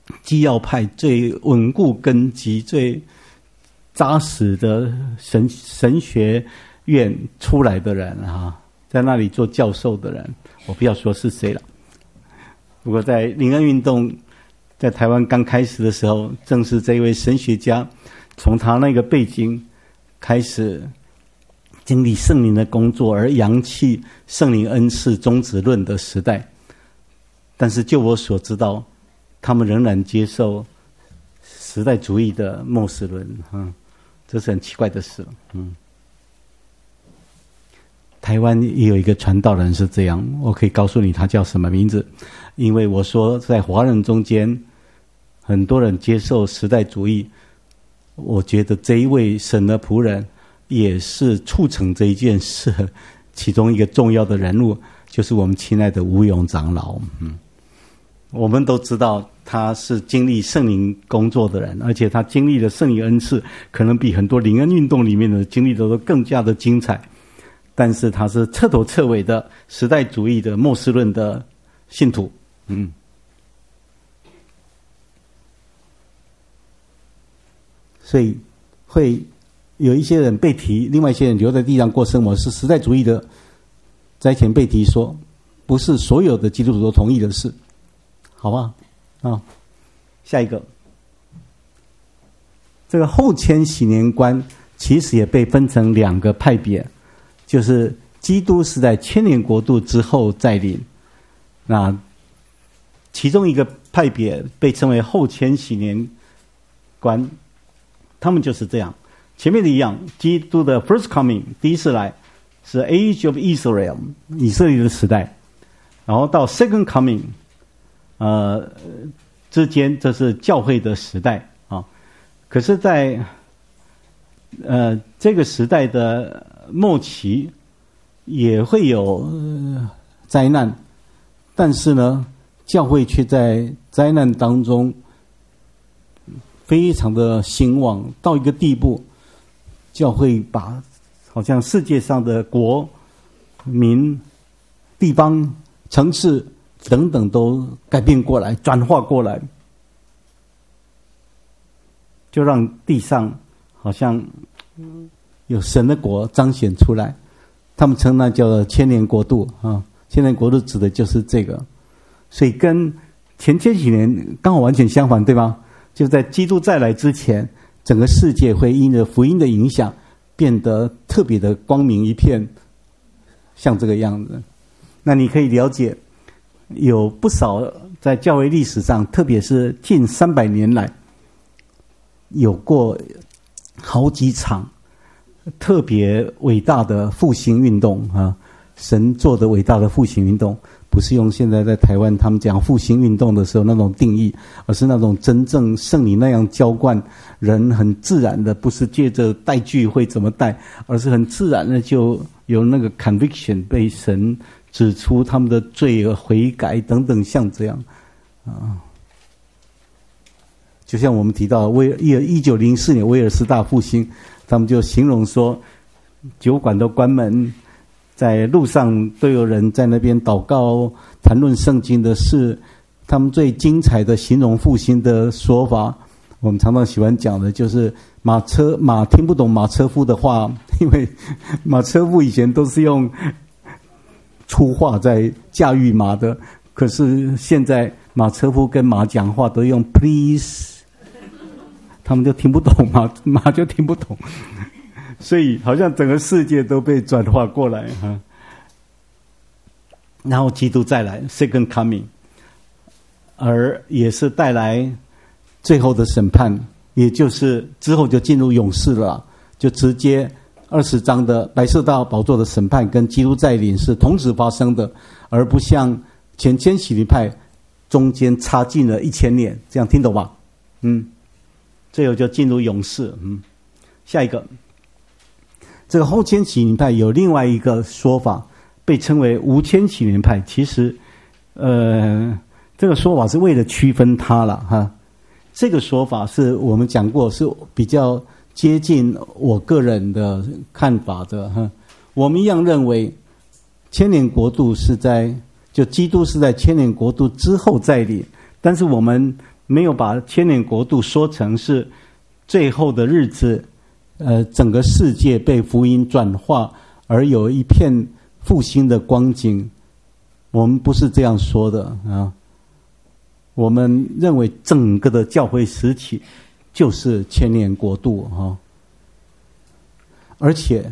基要派最稳固根基、最扎实的神神学院出来的人啊，在那里做教授的人，我不要说是谁了。不过在灵恩运动在台湾刚开始的时候，正是这位神学家从他那个背景开始经历圣灵的工作，而扬弃圣灵恩赐宗旨论的时代。但是就我所知道，他们仍然接受时代主义的末世论，嗯，这是很奇怪的事。嗯，台湾也有一个传道人是这样，我可以告诉你他叫什么名字，因为我说在华人中间，很多人接受时代主义，我觉得这一位神的仆人也是促成这一件事其中一个重要的人物，就是我们亲爱的吴永长老。嗯，我们都知道他是经历圣灵工作的人，而且他经历的圣灵恩赐可能比很多灵恩运动里面的经历的都更加的精彩，但是他是彻头彻尾的时代主义的末世论的信徒。嗯，所以会有一些人被提，另外一些人留在地上过生活，是时代主义的灾前被提说，不是所有的基督徒都同意的事，好不好？啊，下一个，这个后千禧年观其实也被分成两个派别，就是基督是在千年国度之后再临，那其中一个派别被称为后千禧年观，他们就是这样。前面的一样，基督的 first coming 第一次来是 Age of Israel 以色列的时代，然后到 second coming 呃之间，这是教会的时代啊。可是在呃这个时代的末期也会有、呃、灾难，但是呢教会却在灾难当中非常的兴旺，到一个地步，教会把好像世界上的国民、地方、城市等等都改变过来，转化过来，就让地上好像有神的国彰显出来。他们称那叫做千年国度啊，千年国度指的就是这个。所以跟前千禧年刚好完全相反，对吗？就在基督再来之前，整个世界会因着福音的影响变得特别的光明一片，像这个样子。那你可以了解，有不少在教会历史上，特别是近三百年来，有过好几场特别伟大的复兴运动啊，神做的伟大的复兴运动。不是用现在在台湾他们讲复兴运动的时候那种定义，而是那种真正圣灵那样浇灌人，很自然的，不是借着带聚会怎么带，而是很自然的就有那个 conviction 被神指出他们的罪恶悔改等等，像这样啊。就像我们提到威一九零四年威尔斯大复兴，他们就形容说酒馆都关门，在路上都有人在那边祷告谈论圣经的事。他们最精彩的形容复兴的说法，我们常常喜欢讲的就是马车马听不懂马车夫的话，因为马车夫以前都是用粗话在驾驭马的，可是现在马车夫跟马讲话都用 please， 他们就听不懂，马马就听不懂，所以好像整个世界都被转化过来哈。然后基督再来 second coming， 而也是带来最后的审判，也就是之后就进入永世了，就直接二十章的白色大宝座的审判跟基督再临是同时发生的，而不像前千禧年派中间差进了一千年，这样听懂吧？嗯，最后就进入永世。嗯，下一个。这个后千禧年派有另外一个说法，被称为无千禧年派。其实，呃，这个说法是为了区分它了哈。这个说法是我们讲过，是比较接近我个人的看法的哈。我们一样认为，千年国度是在就基督是在千年国度之后再临，但是我们没有把千年国度说成是最后的日子，呃，整个世界被福音转化，而有一片复兴的光景。我们不是这样说的啊。我们认为整个的教会时期就是千年国度啊，而且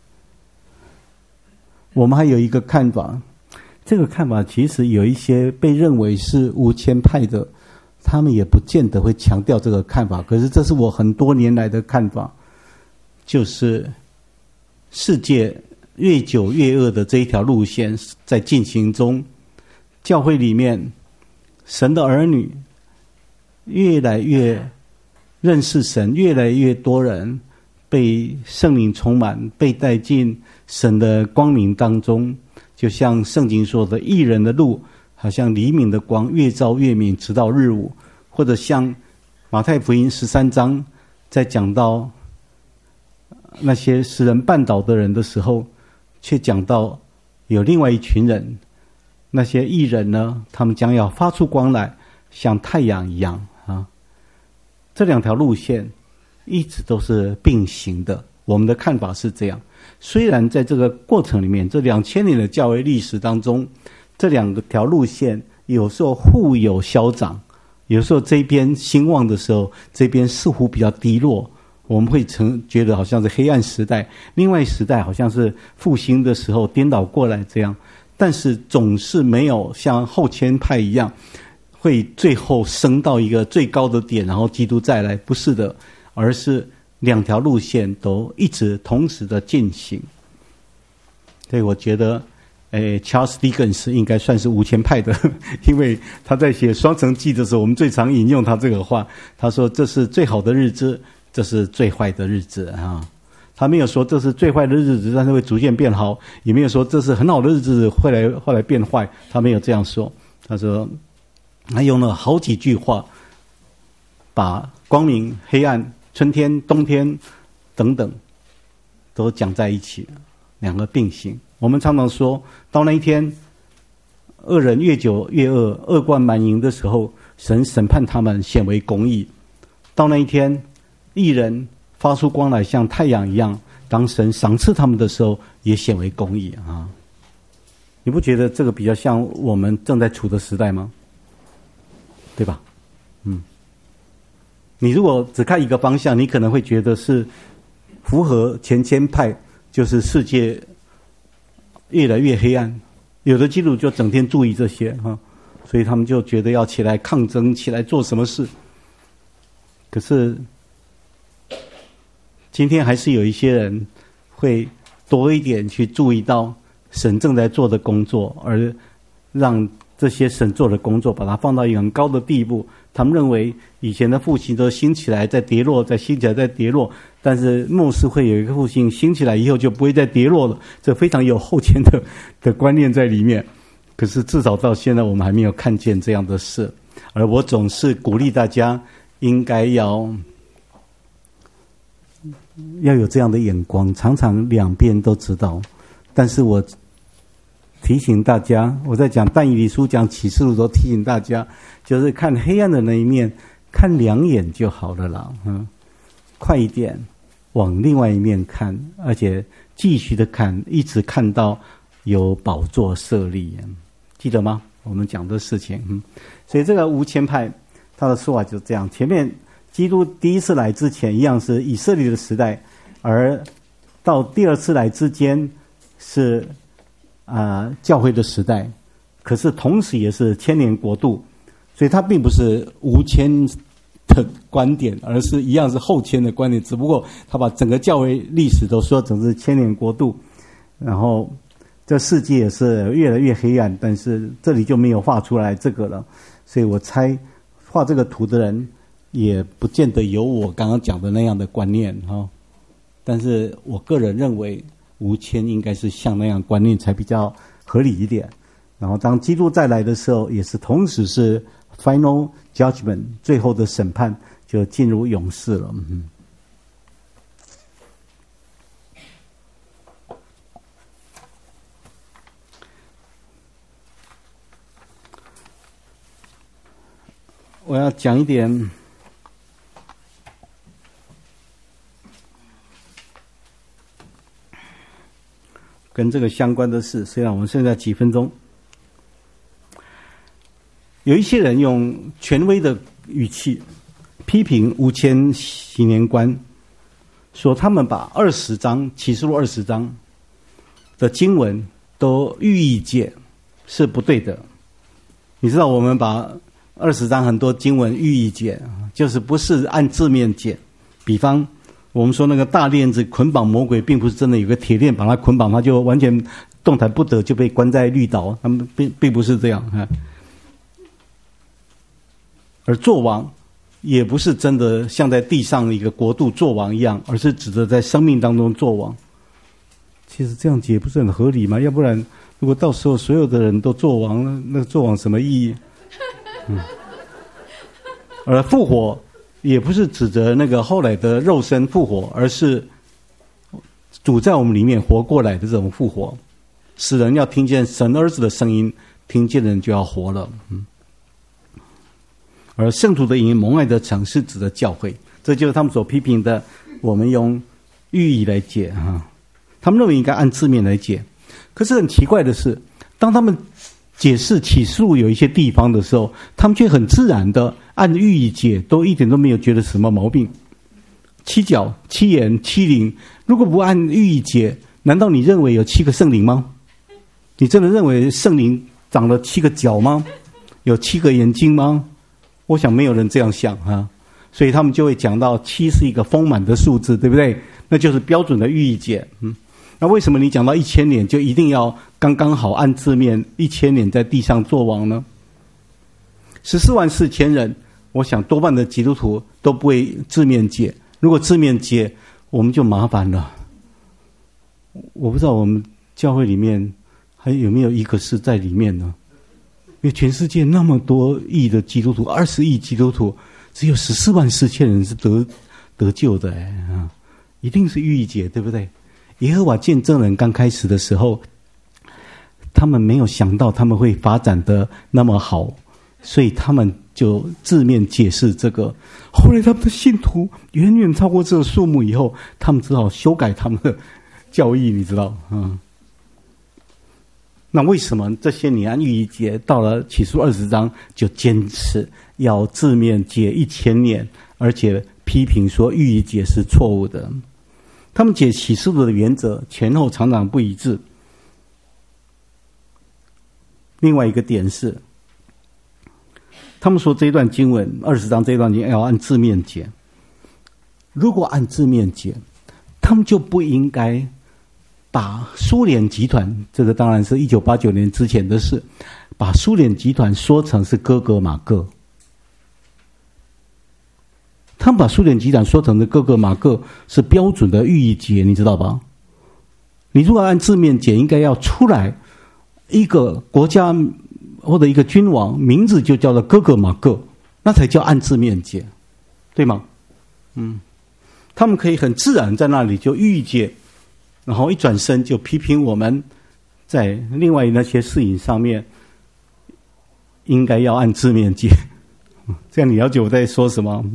我们还有一个看法，这个看法其实有一些被认为是无谦派的，他们也不见得会强调这个看法，可是这是我很多年来的看法，就是世界越久越恶的这一条路线在进行中，教会里面神的儿女越来越认识神，越来越多人被圣灵充满，被带进神的光明当中，就像圣经说的，义人的路好像黎明的光，越照越明，直到日午。或者像马太福音十三章在讲到那些使人绊倒的人的时候，却讲到有另外一群人，那些义人呢，他们将要发出光来，像太阳一样啊。这两条路线一直都是并行的，我们的看法是这样。虽然在这个过程里面，这两千年的教会历史当中，这两个条路线有时候互有消长，有时候这边兴旺的时候，这边似乎比较低落，我们会曾觉得好像是黑暗时代，另外时代好像是复兴的时候，颠倒过来这样。但是总是没有像后谦派一样会最后升到一个最高的点，然后基督再来，不是的，而是两条路线都一直同时的进行。所以我觉得诶 Charles Dickens 应该算是无谦派的，因为他在写双城记的时候，我们最常引用他这个话，他说这是最好的日子，这是最坏的日子啊。他没有说这是最坏的日子，但是会逐渐变好，也没有说这是很好的日子，后来后来变坏，他没有这样说。他说他用了好几句话，把光明、黑暗、春天、冬天等等都讲在一起，两个并行。我们常常说到那一天，恶人越久越恶，恶贯满盈的时候，神审判他们，显为公义。到那一天，义人发出光来，像太阳一样，当神赏赐他们的时候，也显为公义啊！你不觉得这个比较像我们正在处的时代吗？对吧？嗯，你如果只看一个方向，你可能会觉得是符合前谦派，就是世界越来越黑暗，有的基督徒就整天注意这些哈，所以他们就觉得要起来抗争，起来做什么事。可是今天还是有一些人会多一点去注意到神正在做的工作，而让这些神做的工作把它放到一个很高的地步。他们认为以前的复兴都兴起来再跌落，再兴起来再跌落，但是末世会有一个复兴兴起来以后就不会再跌落了，这非常有后前的的观念在里面。可是至少到现在我们还没有看见这样的事，而我总是鼓励大家应该要要有这样的眼光，常常两边都知道。但是我提醒大家，我在讲但以理书、讲启示录都提醒大家，就是看黑暗的那一面，看两眼就好了啦。嗯，快一点往另外一面看，而且继续的看，一直看到有宝座设立，记得吗？我们讲的事情。嗯，所以这个无谦派他的说法就是这样。前面基督第一次来之前，一样是以色列的时代，而到第二次来之间是啊、呃、教会的时代，可是同时也是千年国度，所以它并不是无谦的观点，而是一样是后谦的观点，只不过他把整个教会历史都说成是千年国度，然后这世界也是越来越黑暗，但是这里就没有画出来这个了，所以我猜画这个图的人也不见得有我刚刚讲的那样的观念哈，但是我个人认为无谦应该是像那样观念才比较合理一点。然后当基督再来的时候，也是同时是 final judgment 最后的审判，就进入永世了。嗯， 我要讲一点跟这个相关的事。虽然我们剩下几分钟，有一些人用权威的语气批评五千禧年观，说他们把二十章启示录二十章的经文都寓意解是不对的。你知道我们把二十章很多经文寓意解，就是不是按字面解。比方我们说那个大链子捆绑魔鬼，并不是真的有个铁链把他捆绑，他就完全动弹不得，就被关在绿岛，他们并并不是这样。而作王也不是真的像在地上一个国度作王一样，而是指的在生命当中作王。其实这样解不是很合理吗？要不然如果到时候所有的人都作王了，那作王什么意义？嗯，而复活也不是指着那个后来的肉身复活，而是主在我们里面活过来的这种复活，使人要听见神儿子的声音，听见人就要活了。嗯，而圣徒的营蒙爱的城是指的教会，这就是他们所批评的。我们用寓意来解哈，他们认为应该按字面来解。可是很奇怪的是，当他们解释启示录有一些地方的时候，他们却很自然的按寓意解，都一点都没有觉得什么毛病。七角、七眼、七灵，如果不按寓意解，难道你认为有七个圣灵吗？你真的认为圣灵长了七个角吗？有七个眼睛吗？我想没有人这样想啊，所以他们就会讲到七是一个丰满的数字，对不对？那就是标准的寓意解。嗯，那为什么你讲到一千年就一定要刚刚好按字面一千年在地上作王呢？十四万四千人，我想多半的基督徒都不会字面解。如果字面解，我们就麻烦了。我不知道我们教会里面还有没有一个是在里面呢？因为全世界那么多亿的基督徒，二十亿基督徒，只有十四万四千人是得得救的，哎啊，一定是寓意解，对不对？耶和华见证人刚开始的时候，他们没有想到他们会发展的那么好，所以他们就字面解释这个。后来他们的信徒远远超过这个数目以后，他们只好修改他们的教义，你知道，嗯。那为什么这些年按寓意解，到了启示录二十章就坚持要字面解一千年，而且批评说寓意解是错误的？他们解启示录的原则前后常常不一致。另外一个点是，他们说这一段经文二十章这一段经文要按字面解，如果按字面解，他们就不应该把苏联集团，这个当然是一九八九年之前的事，把苏联集团说成是哥格马各。他们把苏联集团说成的哥格马各是标准的寓意解，你知道吧？你如果按字面解，应该要出来一个国家或者一个君王名字就叫做哥格马各，那才叫按字面解，对吗？嗯，他们可以很自然在那里就寓意解，然后一转身就批评我们在另外那些事情上面应该要按字面解。这样你了解我在说什么？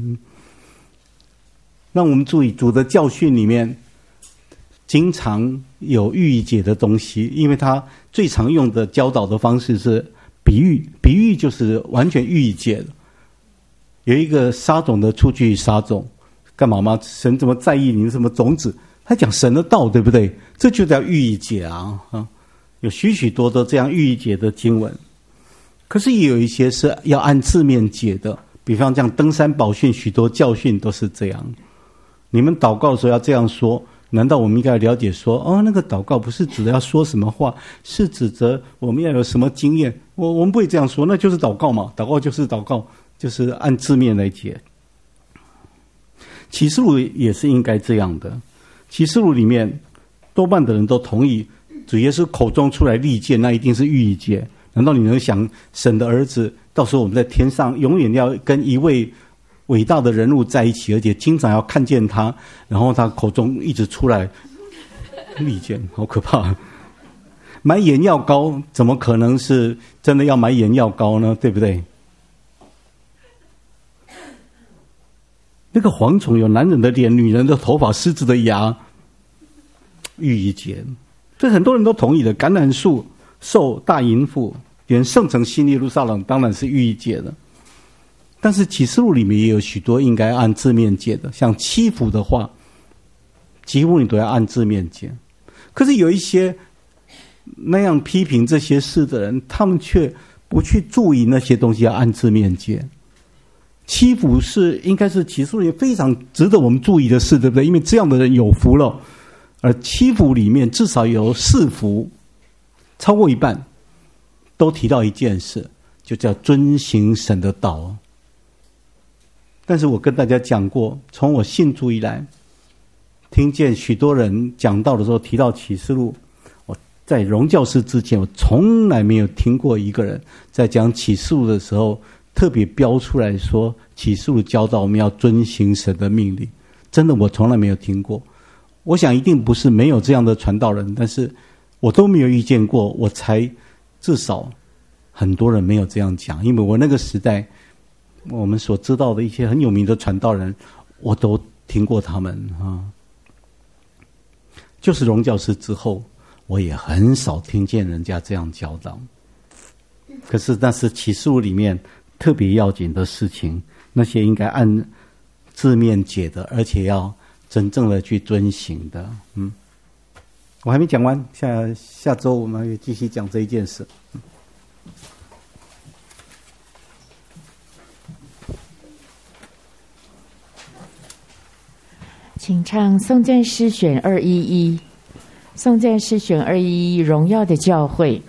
让我们注意主的教训里面经常有寓意解的东西，因为他最常用的教导的方式是比喻，比喻就是完全寓意解的。有一个撒种的出去撒种，干嘛吗？神怎么在意你什么种子？他讲神的道，对不对？这就叫寓意解啊！啊，有许许多多这样寓意解的经文，可是也有一些是要按字面解的，比方这样登山宝训，许多教训都是这样。你们祷告的时候要这样说，难道我们应该了解说，哦，那个祷告不是指着要说什么话，是指着我们要有什么经验？我我们不会这样说，那就是祷告嘛，祷告就是祷告，就是按字面来解。启示录也是应该这样的。启示录里面多半的人都同意主耶稣口中出来利剑，那一定是寓意解。难道你能想神的儿子到时候我们在天上永远要跟一位伟大的人物在一起，而且经常要看见他，然后他口中一直出来利剑，好可怕。买眼药膏怎么可能是真的要买眼药膏呢？对不对？ 那个蝗虫有男人的脸、女人的头发、狮子的牙，寓意节，这很多人都同意的。橄榄树、兽、大淫妇，连圣城新耶路撒冷当然是寓意节的。但是启示录里面也有许多应该按字面解的，像欺负的话，几乎你都要按字面解。可是有一些那样批评这些事的人，他们却不去注意那些东西要按字面解。欺负是应该是启示录里非常值得我们注意的事，对不对？因为这样的人有福了。而欺负里面至少有四福，超过一半都提到一件事，就叫遵行神的道。但是我跟大家讲过，从我信主以来，听见许多人讲道的时候提到启示录，我在荣教师之前，我从来没有听过一个人在讲启示录的时候特别标出来说启示录教导我们要遵行神的命令。真的，我从来没有听过。我想一定不是没有这样的传道人，但是我都没有遇见过，我才至少很多人没有这样讲。因为我那个时代我们所知道的一些很有名的传道人，我都听过他们啊。就是荣教师之后，我也很少听见人家这样教导。可是那是启示录里面特别要紧的事情，那些应该按字面解的，而且要真正的去遵行的。嗯，我还没讲完，下下周我们会继续讲这一件事。嗯， 请唱颂赞诗选二一一，颂赞诗选二一一，荣耀的教会。